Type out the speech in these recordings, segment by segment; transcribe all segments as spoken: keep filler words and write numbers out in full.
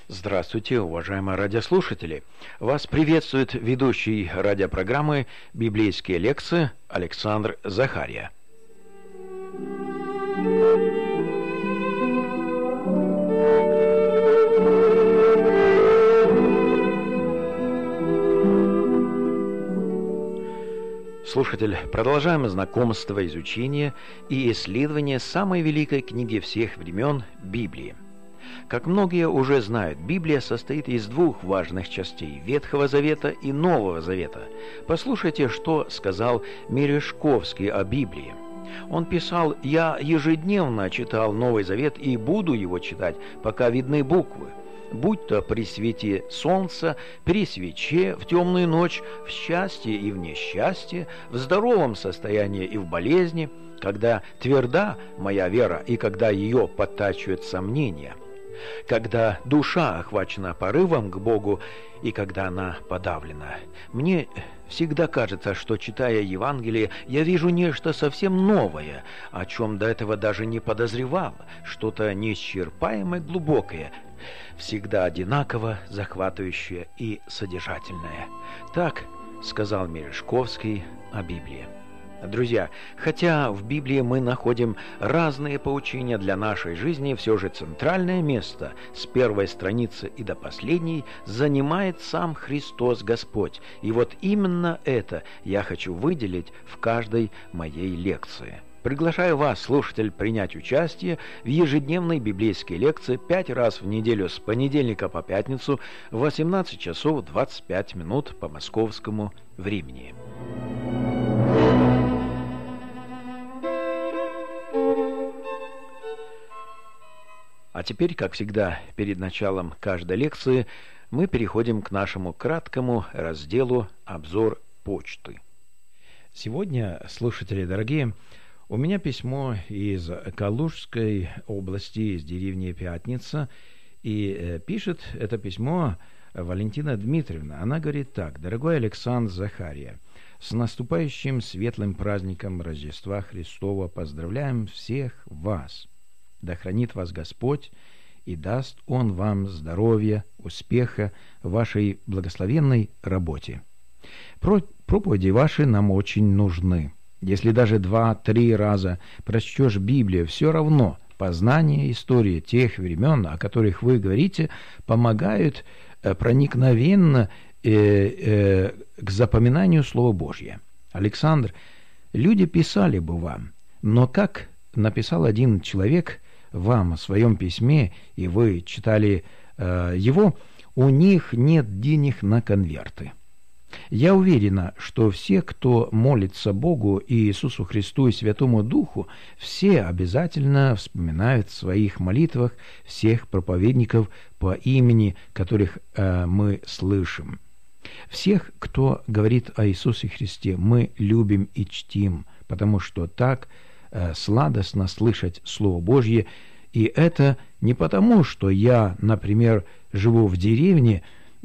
Здравствуйте, уважаемые радиослушатели! Вас приветствует ведущий радиопрограммы «Библейские лекции» Александр Захария. Слушатель, продолжаем знакомство, изучение и исследование самой великой книги всех времен – Библии. Как многие уже знают, Библия состоит из двух важных частей – Ветхого Завета и Нового Завета. Послушайте, что сказал Мережковский о Библии. Он писал: «Я ежедневно читал Новый Завет и буду его читать, пока видны буквы. Будь то при свете солнца, при свече, в темную ночь, в счастье и в несчастье, в здоровом состоянии и в болезни, когда тверда моя вера и когда ее подтачивают сомнения, когда душа охвачена порывом к Богу и когда она подавлена. Мне всегда кажется, что, читая Евангелие, я вижу нечто совсем новое, о чем до этого даже не подозревал, что-то неисчерпаемое, глубокое, всегда одинаково захватывающее и содержательное». Так сказал Мережковский о Библии. Друзья, хотя в Библии мы находим разные поучения для нашей жизни, все же центральное место с первой страницы и до последней занимает сам Христос Господь. И вот именно это я хочу выделить в каждой моей лекции. Приглашаю вас, слушатель, принять участие в ежедневной библейской лекции пять раз в неделю с понедельника по пятницу в восемнадцать часов двадцать пять минут по московскому времени. А теперь, как всегда, перед началом каждой лекции мы переходим к нашему краткому разделу «Обзор почты». Сегодня, слушатели дорогие, у меня письмо из Калужской области, из деревни Пятница, и э, пишет это письмо Валентина Дмитриевна. Она говорит так: «Дорогой Александр Захария, с наступающим светлым праздником Рождества Христова поздравляем всех вас. Да хранит вас Господь и даст Он вам здоровья, успеха в вашей благословенной работе. Про проповеди ваши нам очень нужны. Если даже два-три раза прочтешь Библию, все равно познание истории тех времен, о которых вы говорите, помогают э, проникновенно э, э, к запоминанию Слова Божьего. Александр, люди писали бы вам, но как написал один человек вам в своем письме, и вы читали э, его, у них нет денег на конверты. Я уверена, что все, кто молится Богу и Иисусу Христу и Святому Духу, все обязательно вспоминают в своих молитвах всех проповедников по имени, которых э, мы слышим. Всех, кто говорит о Иисусе Христе, мы любим и чтим, потому что так э, сладостно слышать Слово Божье. И это не потому, что я, например, живу в деревне.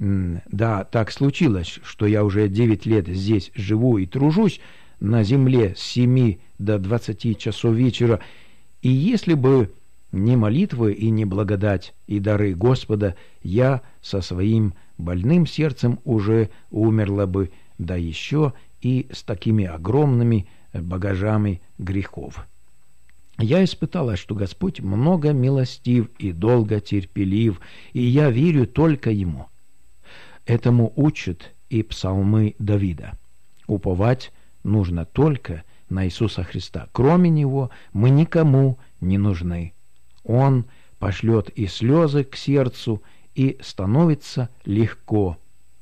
Да, так случилось, что я уже девять лет здесь живу и тружусь на земле с семи до двадцати часов вечера. И если бы не молитвы и не благодать и дары Господа, я со своим больным сердцем уже умерла бы, да еще и с такими огромными багажами грехов. Я испытала, что Господь много милостив и долго терпелив, и я верю только Ему. Этому учат и псалмы Давида. Уповать нужно только на Иисуса Христа. Кроме Него мы никому не нужны. Он пошлет и слезы к сердцу, и становится легко.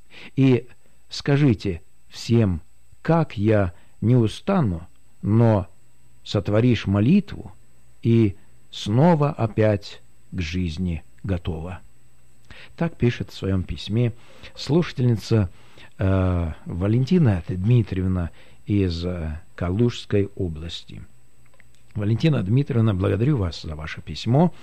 И скажите всем, как я не устану, но сотворишь молитву, и снова опять к жизни готова». Так пишет в своем письме слушательница э, Валентина Дмитриевна из э, Калужской области. Валентина Дмитриевна, благодарю вас за ваше письмо.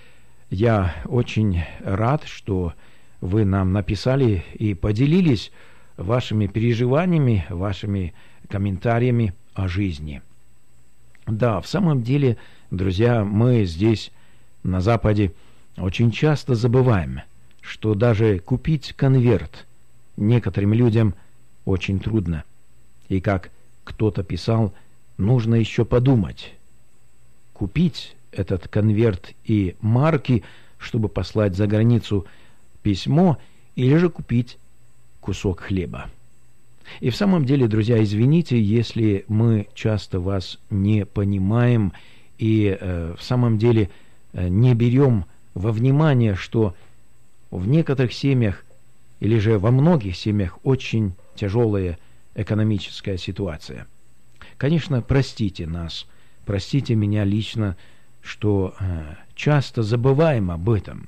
Я очень рад, что вы нам написали и поделились вашими переживаниями, вашими комментариями о жизни. Да, в самом деле, друзья, мы здесь, на Западе, очень часто забываем, что даже купить конверт некоторым людям очень трудно. И как кто-то писал, нужно еще подумать. Купить этот конверт и марки, чтобы послать за границу письмо, или же купить кусок хлеба. И в самом деле, друзья, извините, если мы часто вас не понимаем и э, в самом деле э, не берем во внимание, что в некоторых семьях или же во многих семьях очень тяжелая экономическая ситуация. Конечно, простите нас, простите меня лично, что э, часто забываем об этом.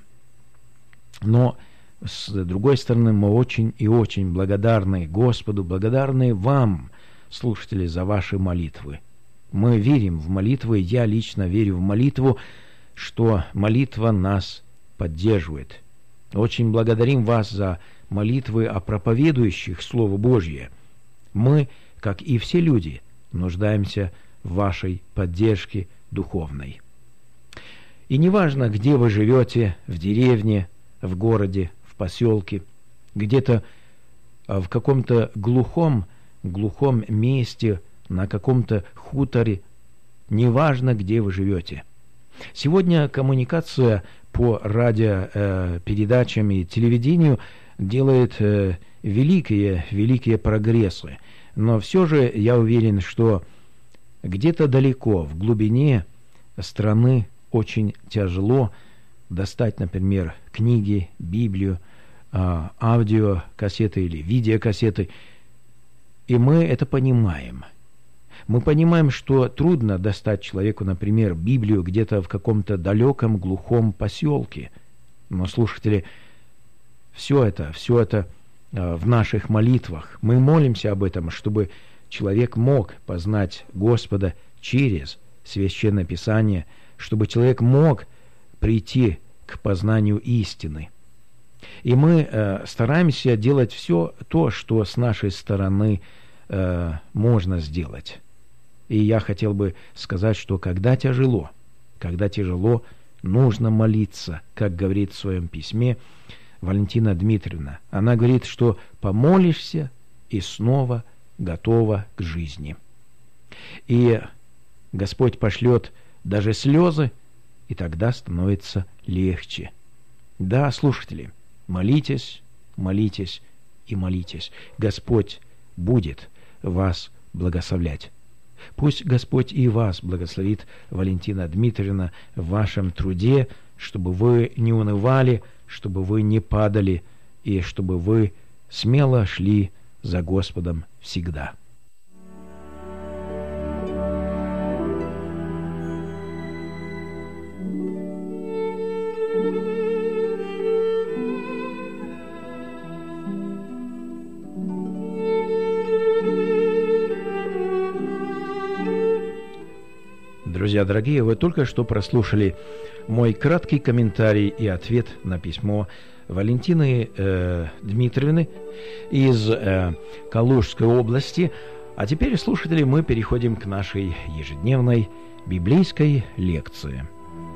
Но с другой стороны, мы очень и очень благодарны Господу, благодарны вам, слушатели, за ваши молитвы. Мы верим в молитвы, я лично верю в молитву, что молитва нас поддерживает. Очень благодарим вас за молитвы о проповедующих Слово Божье. Мы, как и все люди, нуждаемся в вашей поддержке духовной. И неважно, где вы живете, в деревне, в городе, в поселке, где-то в каком-то глухом, глухом месте, на каком-то хуторе, неважно, где вы живете. Сегодня коммуникация по радиопередачам и телевидению делает э, великие, великие прогрессы. Но все же я уверен, что где-то далеко, в глубине страны, очень тяжело достать, например, книги, Библию, э, аудиокассеты или видеокассеты. И мы это понимаем. Мы понимаем, что трудно достать человеку, например, Библию где-то в каком-то далеком, глухом поселке. Но, слушатели, все это, все это э, в наших молитвах. Мы молимся об этом, чтобы человек мог познать Господа через Священное Писание, чтобы человек мог прийти к познанию истины. И мы э, стараемся делать все то, что с нашей стороны э, можно сделать. И я хотел бы сказать, что когда тяжело, когда тяжело, нужно молиться, как говорит в своем письме Валентина Дмитриевна. Она говорит, что помолишься и снова готова к жизни. И Господь пошлет даже слезы, и тогда становится легче. Да, слушатели, молитесь, молитесь и молитесь. Господь будет вас благословлять. Пусть Господь и вас благословит, Валентина Дмитриевна, в вашем труде, чтобы вы не унывали, чтобы вы не падали, и чтобы вы смело шли за Господом всегда. Друзья дорогие, вы только что прослушали мой краткий комментарий и ответ на письмо Валентины э, Дмитриевны из э, Калужской области. А теперь, слушатели, мы переходим к нашей ежедневной библейской лекции.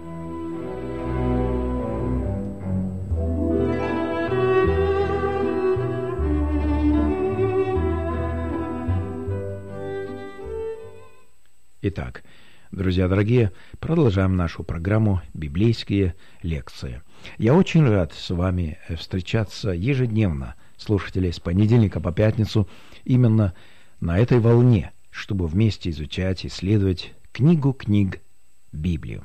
Итак, друзья дорогие, продолжаем нашу программу «Библейские лекции». Я очень рад с вами встречаться ежедневно, слушатели, с понедельника по пятницу, именно на этой волне, чтобы вместе изучать, исследовать книгу книг Библию.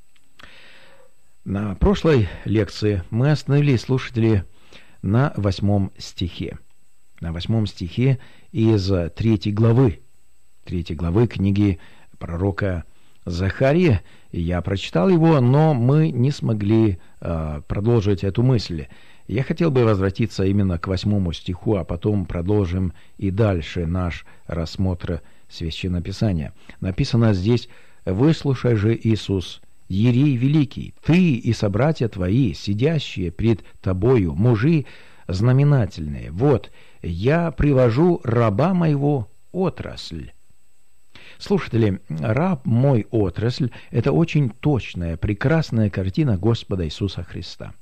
На прошлой лекции мы остановились, слушатели, на восьмом стихе. На восьмом стихе из третьей главы, третьей главы книги пророка Захария. Я прочитал его, но мы не смогли э, продолжить эту мысль. Я хотел бы возвратиться именно к восьмому стиху, а потом продолжим и дальше наш рассмотр Священного Писания. Написано здесь: «Выслушай же, Иисус, Иерей великий, ты и собратья твои, сидящие пред тобою, мужи знаменательные. Вот, я привожу раба моего отрасль». Слушатели, раб мой отрасль – это очень точная, прекрасная картина Господа Иисуса Христа.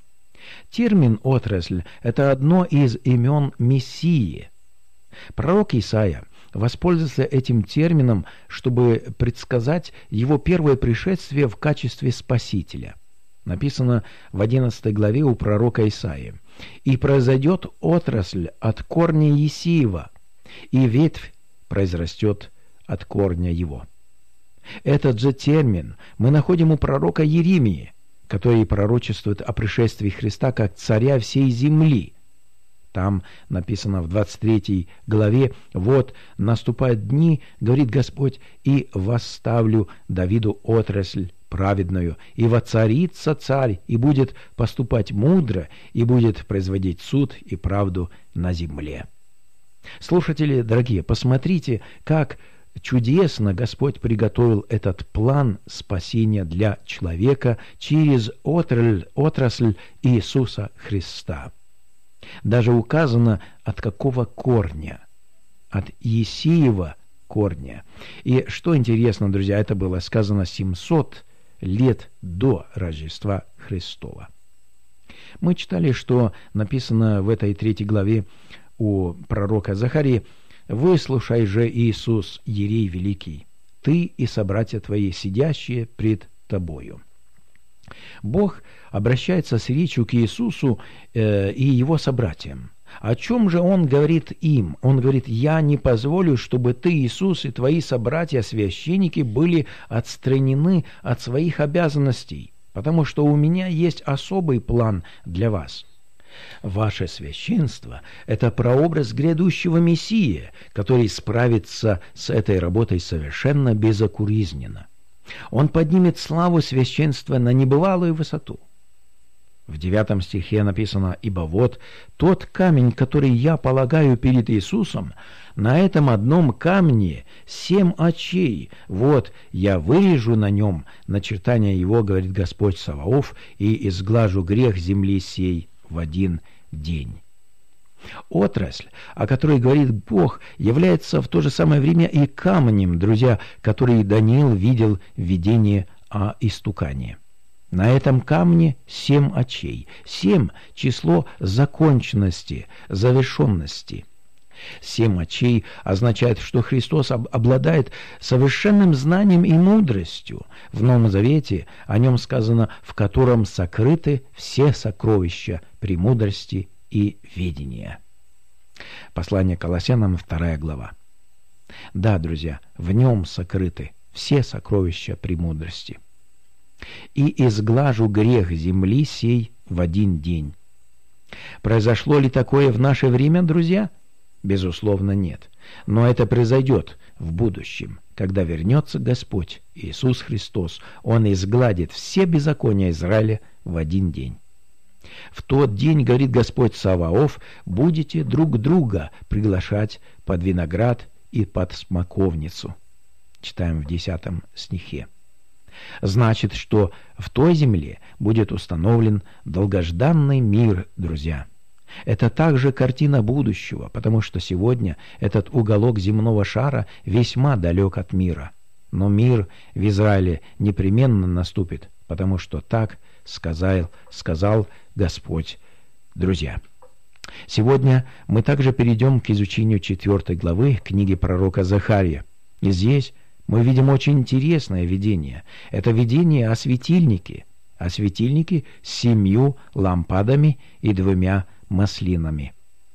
Термин «отрасль» — это одно из имен Мессии. Пророк Исаия воспользовался этим термином, чтобы предсказать его первое пришествие в качестве Спасителя. Написано в одиннадцатой главе у пророка Исаии: «И произойдет отрасль от корня Есиева, и ветвь произрастет от корня его». Этот же термин мы находим у пророка Иеремии, который пророчествует о пришествии Христа как царя всей земли. Там написано в двадцать третьей главе: «Вот наступают дни, говорит Господь, и восставлю Давиду отрасль праведную, и воцарится царь, и будет поступать мудро, и будет производить суд и правду на земле». Слушатели дорогие, посмотрите, как чудесно Господь приготовил этот план спасения для человека через отрасль, отрасль Иисуса Христа. Даже указано, от какого корня. От Есиева корня. И что интересно, друзья, это было сказано семьсот лет до Рождества Христова. Мы читали, что написано в этой третьей главе у пророка Захарии: «Выслушай же, Иисус, Иерей великий, ты и собратья твои, сидящие пред тобою». Бог обращается с речью к Иисусу э, и его собратьям. О чем же Он говорит им? Он говорит: «Я не позволю, чтобы ты, Иисус, и твои собратья-священники были отстранены от своих обязанностей, потому что у меня есть особый план для вас». Ваше священство – это прообраз грядущего Мессии, который справится с этой работой совершенно безукоризненно. Он поднимет славу священства на небывалую высоту. В девятом стихе написано: «Ибо вот тот камень, который я полагаю перед Иисусом, на этом одном камне семь очей. Вот я вырежу на нем начертание его, говорит Господь Саваоф, и изглажу грех земли сей в один день». Отрасль, о которой говорит Бог, является в то же самое время и камнем, друзья, который Даниил видел в видении о истукане. На этом камне семь очей. Семь – число законченности, завершенности. Семь очей означает, что Христос обладает совершенным знанием и мудростью. В Новом Завете о нем сказано: «в котором сокрыты все сокровища премудрости и ведения». Послание Колоссянам, вторая глава. Да, друзья, в нем сокрыты все сокровища премудрости. «И изглажу грех земли сей в один день». Произошло ли такое в наше время, друзья? Безусловно, нет. Но это произойдет в будущем, когда вернется Господь Иисус Христос. Он изгладит все беззакония Израиля в один день. В тот день, говорит Господь Саваоф, будете друг друга приглашать под виноград и под смоковницу. Читаем в десятом стихе. Значит, что в той земле будет установлен долгожданный мир, друзья. Это также картина будущего, потому что сегодня этот уголок земного шара весьма далек от мира. Но мир в Израиле непременно наступит, потому что так сказал, сказал Господь. Друзья, сегодня мы также перейдем к изучению четвертой главы книги пророка Захария. И здесь мы видим очень интересное видение. Это видение о светильнике, о светильнике с семью лампадами и двумя маслинами.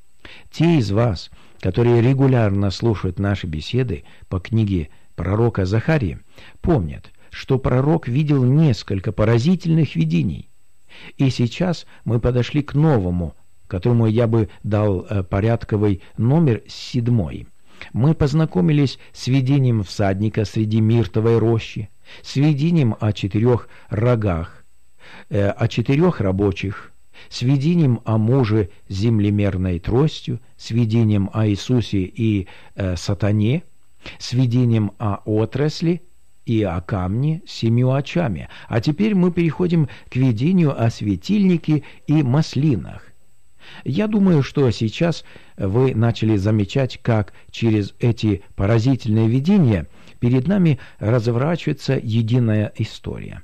Те из вас, которые регулярно слушают наши беседы по книге пророка Захарии, помнят, что пророк видел несколько поразительных видений. И сейчас мы подошли к новому, которому я бы дал э, порядковый номер седьмой. Мы познакомились с видением всадника среди миртовой рощи, с видением о четырех рогах, э, о четырех рабочих, с видением о муже с землемерной тростью, с видением о Иисусе и э, сатане, с видением о отрасли и о камне с семью очами. А теперь мы переходим к видению о светильнике и маслинах. Я думаю, что сейчас вы начали замечать, как через эти поразительные видения перед нами разворачивается единая история.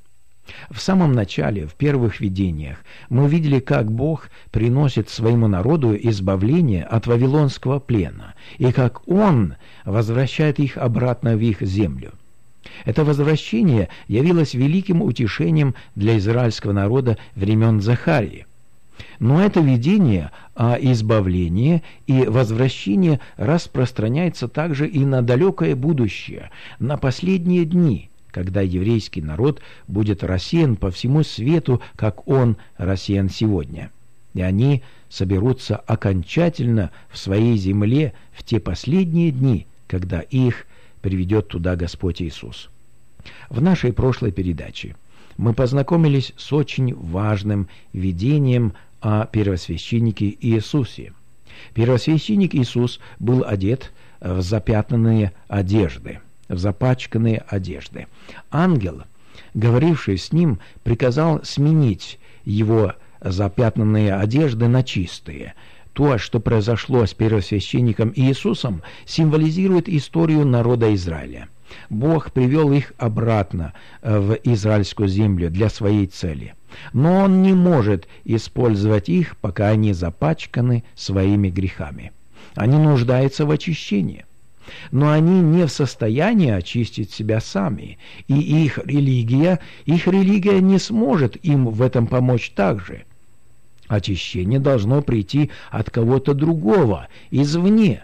В самом начале, в первых видениях, мы видели, как Бог приносит своему народу избавление от вавилонского плена, и как Он возвращает их обратно в их землю. Это возвращение явилось великим утешением для израильского народа времен Захарии. Но это видение о избавлении и возвращении распространяется также и на далекое будущее, на последние дни, когда еврейский народ будет рассеян по всему свету, как он рассеян сегодня. И они соберутся окончательно в своей земле в те последние дни, когда их приведет туда Господь Иисус. В нашей прошлой передаче мы познакомились с очень важным видением о первосвященнике Иисусе. Первосвященник Иисус был одет в запятнанные одежды, в запачканные одежды. Ангел, говоривший с ним, приказал сменить его запятнанные одежды на чистые. То, что произошло с первосвященником Иисусом, символизирует историю народа Израиля. Бог привел их обратно в израильскую землю для своей цели. Но Он не может использовать их, пока они запачканы своими грехами. Они нуждаются в очищении. Но они не в состоянии очистить себя сами, и их религия, их религия не сможет им в этом помочь также. Очищение должно прийти от кого-то другого, извне.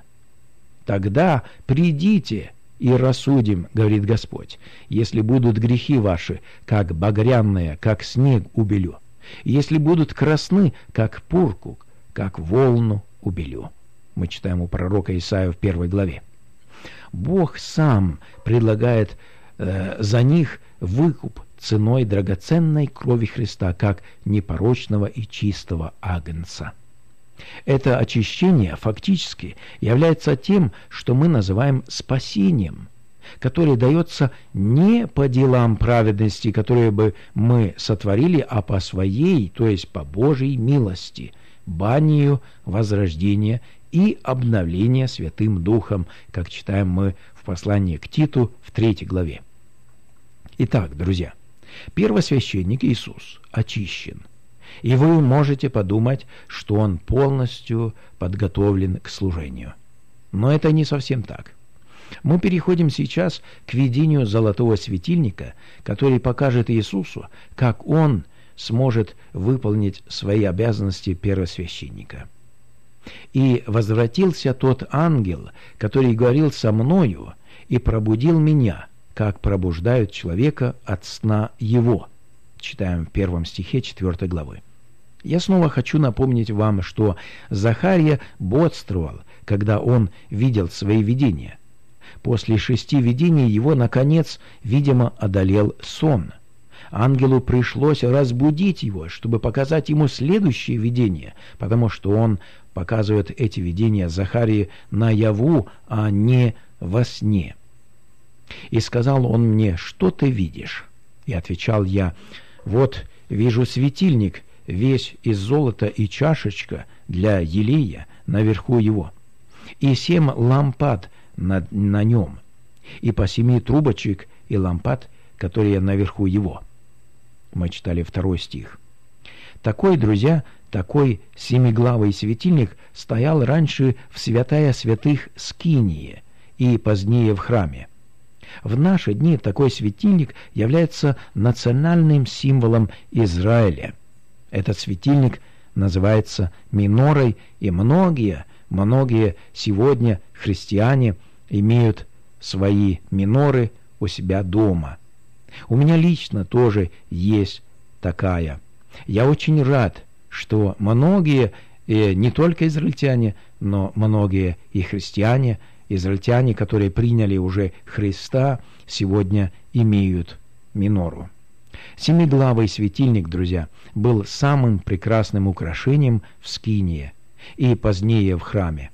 Тогда придите и рассудим, говорит Господь, если будут грехи ваши, как багряные, как снег убелю, если будут красны, как пурпур, как волну убелю. Мы читаем у пророка Исаия в первой главе. Бог сам предлагает э, за них выкуп ценой драгоценной крови Христа, как непорочного и чистого агнца. Это очищение фактически является тем, что мы называем спасением, которое дается не по делам праведности, которые бы мы сотворили, а по своей, то есть по Божьей милости, банию возрождения и обновления Святым Духом, как читаем мы в послании к Титу в третьей главе. Итак, друзья, первосвященник Иисус очищен, и вы можете подумать, что Он полностью подготовлен к служению. Но это не совсем так. Мы переходим сейчас к видению золотого светильника, который покажет Иисусу, как Он сможет выполнить свои обязанности первосвященника. «И возвратился тот ангел, который говорил со мною, и пробудил меня, как пробуждают человека от сна его». Читаем в первом стихе четвёртой главы. Я снова хочу напомнить вам, что Захария бодствовал, когда он видел свои видения. После шести видений его, наконец, видимо, одолел сон. Ангелу пришлось разбудить его, чтобы показать ему следующее видение, потому что он показывает эти видения Захарии наяву, а не во сне. «И сказал он мне, что ты видишь?» И отвечал я, «Вот вижу светильник, весь из золота и чашечка для елея наверху его, и семь лампад на, на нем, и по семи трубочек и лампад, которые наверху его». Мы читали второй стих. Такой, друзья, такой семиглавый светильник стоял раньше в святая святых Скинии и позднее в храме. В наши дни такой светильник является национальным символом Израиля. Этот светильник называется минорой, и многие, многие сегодня христиане имеют свои миноры у себя дома. У меня лично тоже есть такая. Я очень рад, что многие, и не только израильтяне, но многие и христиане, израильтяне, которые приняли уже Христа, сегодня имеют минору. Семиглавый светильник, друзья, был самым прекрасным украшением в Скинии и позднее в храме.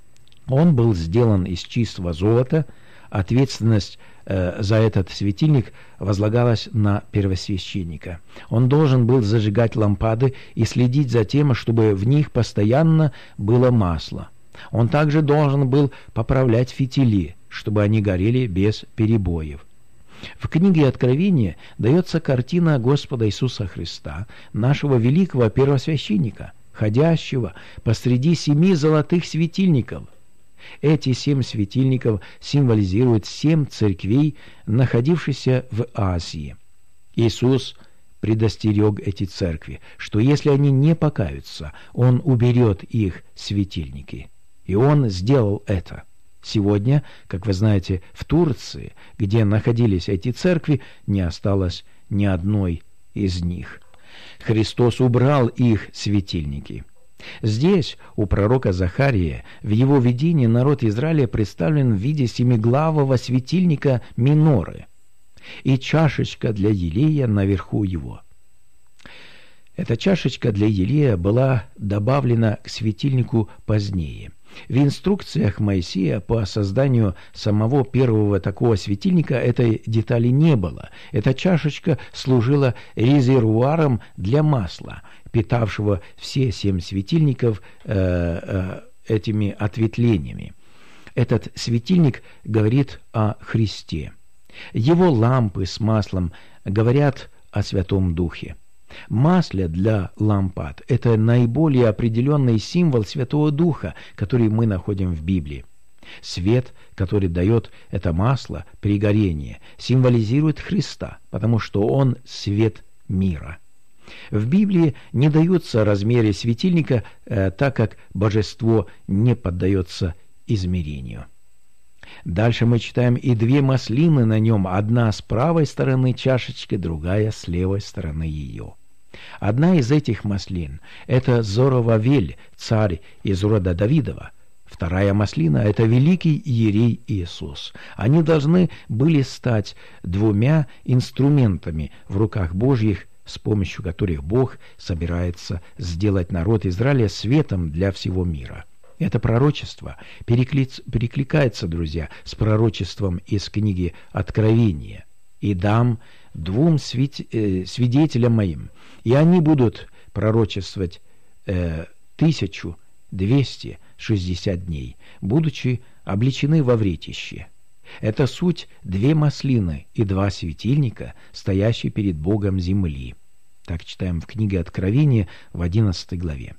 Он был сделан из чистого золота. Ответственность э, за этот светильник возлагалась на первосвященника. Он должен был зажигать лампады и следить за тем, чтобы в них постоянно было масло. Он также должен был поправлять фитили, чтобы они горели без перебоев. В книге Откровения дается картина Господа Иисуса Христа, нашего великого первосвященника, ходящего посреди семи золотых светильников. Эти семь светильников символизируют семь церквей, находившихся в Азии. Иисус предостерег эти церкви, что если они не покаются, Он уберет их светильники. И Он сделал это. Сегодня, как вы знаете, в Турции, где находились эти церкви, не осталось ни одной из них. Христос убрал их светильники. Здесь, у пророка Захария, в его видении народ Израиля представлен в виде семиглавого светильника миноры и чашечка для елея наверху его. Эта чашечка для елея была добавлена к светильнику позднее. В инструкциях Моисея по созданию самого первого такого светильника этой детали не было. Эта чашечка служила резервуаром для масла, питавшего все семь светильников э, э, этими ответвлениями. Этот светильник говорит о Христе. Его лампы с маслом говорят о Святом Духе. Масло для лампад – это наиболее определенный символ Святого Духа, который мы находим в Библии. Свет, который дает это масло при горении, символизирует Христа, потому что Он – свет мира. В Библии не даются размеры светильника, э, так как божество не поддается измерению. Дальше мы читаем и две маслины на нем, одна с правой стороны чашечки, другая с левой стороны ее. Одна из этих маслин – это Зоровавель, царь из рода Давидова. Вторая маслина – это великий иерей Иисус. Они должны были стать двумя инструментами в руках Божьих, с помощью которых Бог собирается сделать народ Израиля светом для всего мира. Это пророчество перекликается, друзья, с пророчеством из книги Откровения. «И дам двум свидетелям моим, и они будут пророчествовать э, тысячу двести шестьдесят дней, будучи облечены во вретище». Это суть две маслины и два светильника, стоящие перед Богом земли. Так читаем в книге Откровения в одиннадцатой главе.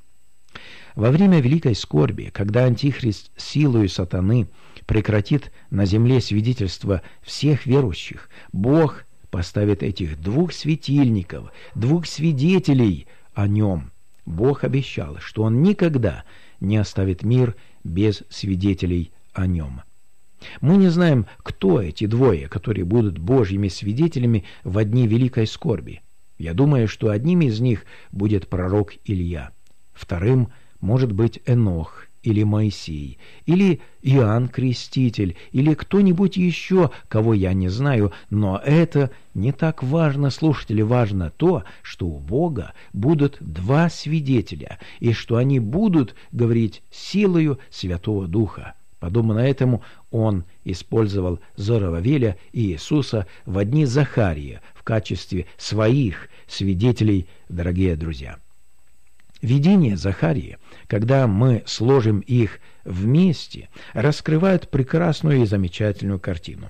Во время великой скорби, когда Антихрист силою сатаны прекратит на земле свидетельство всех верующих, Бог поставит этих двух светильников, двух свидетелей о Нем. Бог обещал, что Он никогда не оставит мир без свидетелей о Нем. Мы не знаем, кто эти двое, которые будут Божьими свидетелями в дни великой скорби. Я думаю, что одним из них будет пророк Илья, вторым может быть Энох или Моисей, или Иоанн Креститель, или кто-нибудь еще, кого я не знаю, но это не так важно, слушатели, важно то, что у Бога будут два свидетеля, и что они будут говорить силою Святого Духа. Подобно этому Он использовал Зоровавеля и Иисуса в дни Захария в качестве своих свидетелей, дорогие друзья. Видения Захарии, когда мы сложим их вместе, раскрывают прекрасную и замечательную картину.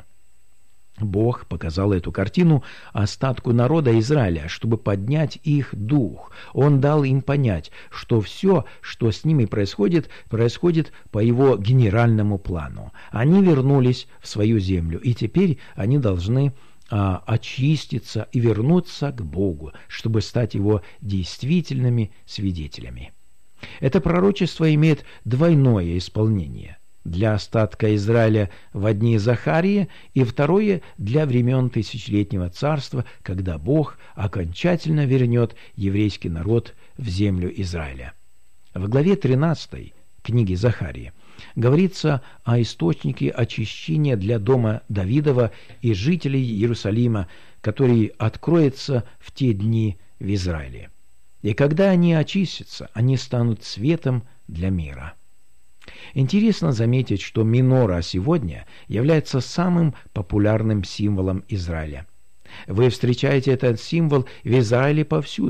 Бог показал эту картину остатку народа Израиля, чтобы поднять их дух. Он дал им понять, что все, что с ними происходит, происходит по его генеральному плану. Они вернулись в свою землю, и теперь они должны а, очиститься и вернуться к Богу, чтобы стать его действительными свидетелями. Это пророчество имеет двойное исполнение. Для остатка Израиля в дни Захария, и второе для времен тысячелетнего царства, когда Бог окончательно вернет еврейский народ в землю Израиля. В главе тринадцатой книги Захария говорится о источнике очищения для дома Давидова и жителей Иерусалима, который откроется в те дни в Израиле. И когда они очистятся, они станут светом для мира. Интересно заметить, что минора сегодня является самым популярным символом Израиля. Вы встречаете этот символ в Израиле повсюду.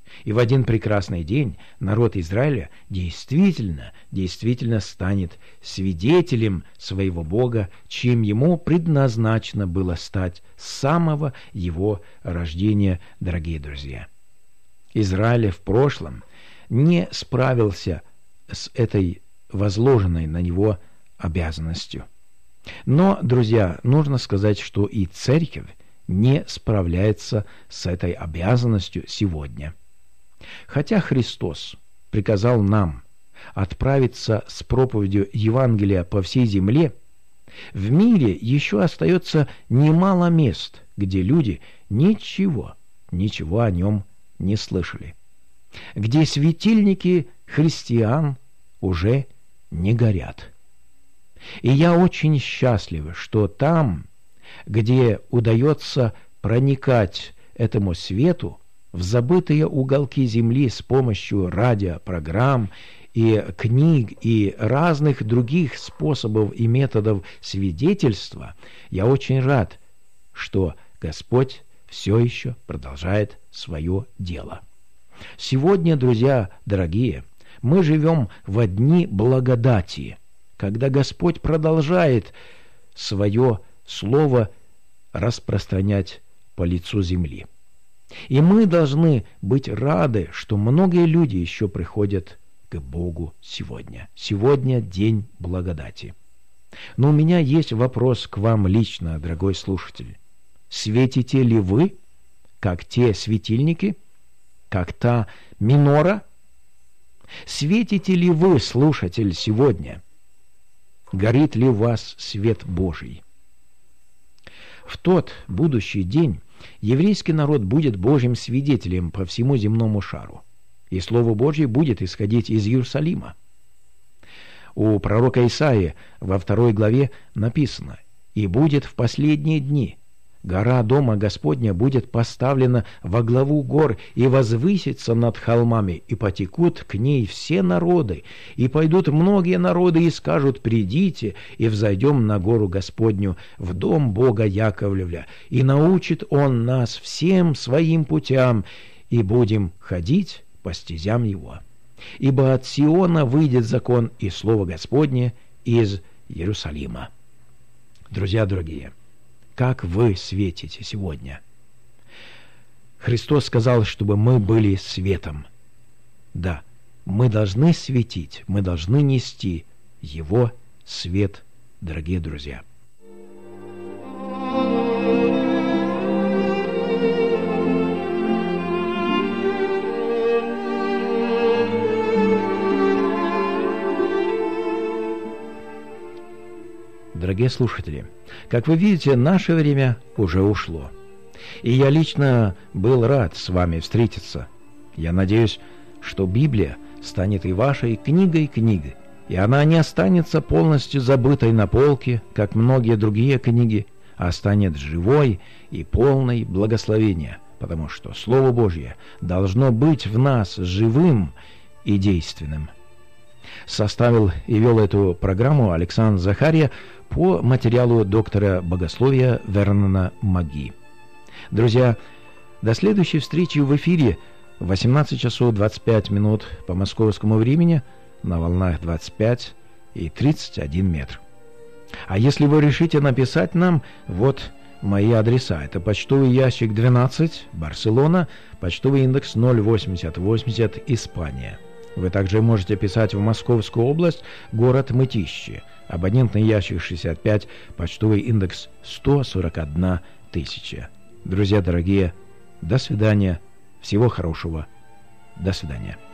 И в один прекрасный день народ Израиля действительно, действительно станет свидетелем своего Бога, чем ему предназначено было стать с самого его рождения, дорогие друзья. Израиль в прошлом не справился с этой возложенной на него обязанностью. Но, друзья, нужно сказать, что и церковь не справляется с этой обязанностью сегодня. Хотя Христос приказал нам отправиться с проповедью Евангелия по всей земле, в мире еще остается немало мест, где люди ничего, ничего о нем не слышали, где светильники христиан уже не горят. И я очень счастлив, что там, где удается проникать этому свету, в забытые уголки земли с помощью радиопрограмм и книг и разных других способов и методов свидетельства, я очень рад, что Господь все еще продолжает свое дело. Сегодня, друзья дорогие, мы живем в дни благодати, когда Господь продолжает свое слово распространять по лицу земли. И мы должны быть рады, что многие люди еще приходят к Богу сегодня. Сегодня день благодати. Но у меня есть вопрос к вам лично, дорогой слушатель. Светите ли вы, как те светильники, как та минора? Светите ли вы, слушатель, сегодня? Горит ли у вас свет Божий? В тот будущий день еврейский народ будет Божьим свидетелем по всему земному шару, и Слово Божье будет исходить из Иерусалима. У пророка Исаии во второй главе написано: «И будет в последние дни гора Дома Господня будет поставлена во главу гор и возвысится над холмами, и потекут к ней все народы, и пойдут многие народы и скажут: придите, и взойдем на гору Господню, в дом Бога Яковлевля, и научит Он нас всем своим путям, и будем ходить по стезям Его. Ибо от Сиона выйдет закон и слово Господне из Иерусалима». Друзья дорогие, как вы светите сегодня? Христос сказал, чтобы мы были светом. Да, мы должны светить, мы должны нести Его свет, дорогие друзья. Дорогие слушатели, как вы видите, наше время уже ушло. И я лично был рад с вами встретиться. Я надеюсь, что Библия станет и вашей книгой книги, и она не останется полностью забытой на полке, как многие другие книги, а станет живой и полной благословения, потому что Слово Божье должно быть в нас живым и действенным. Составил и вел эту программу Александр Захария по материалу доктора богословия Вернона Маги. Друзья, до следующей встречи в эфире в восемнадцать часов двадцать пять минут по московскому времени на волнах двадцать пять и тридцать один метр. А если вы решите написать нам, вот мои адреса. Это почтовый ящик двенадцать, Барселона, почтовый индекс ноль восемьдесят восемьдесят, Испания. Вы также можете писать в Московскую область, город Мытищи, абонентный ящик шестьдесят пять, почтовый индекс сто сорок одна тысяча. Друзья дорогие, до свидания, всего хорошего, до свидания.